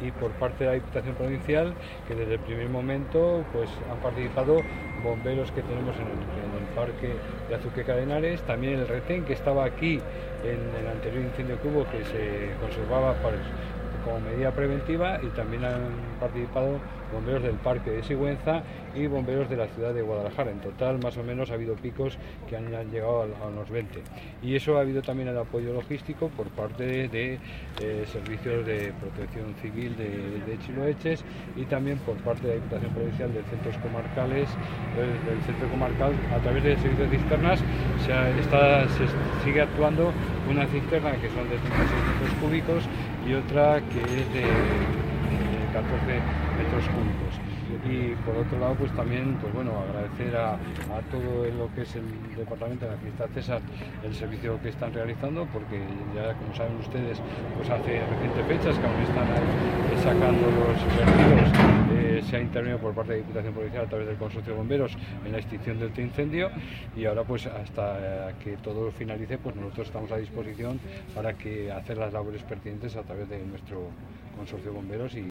y por parte de la Diputación Provincial, que desde el primer momento pues han participado bomberos que tenemos en el parque de Azuqueca de Henares, también el retén que estaba aquí en el anterior incendio que hubo, que se conservaba como medida preventiva, y también han participado bomberos del parque de Sigüenza y bomberos de la ciudad de Guadalajara. En total, más o menos, ha habido picos que han llegado a unos 20. Y eso ha habido también el apoyo logístico por parte de servicios de protección civil de Chiloeches, y también por parte de la Diputación Provincial de Centros Comarcales, del Centro Comarcal, a través de servicios de cisternas. Se sigue actuando una cisterna que son de 36 metros cúbicos y otra que es de 14 metros cúbicos. Y por otro lado, pues también, pues bueno, agradecer a todo lo que es el departamento de la Amistad César el servicio que están realizando, porque ya, como saben ustedes, pues hace recientes fechas que aún están sacando los vertidos, se ha intervenido por parte de la Diputación Provincial a través del Consorcio de Bomberos en la extinción de este incendio, y ahora pues hasta que todo finalice, pues nosotros estamos a disposición para hacer las labores pertinentes a través de nuestro Consorcio de Bomberos.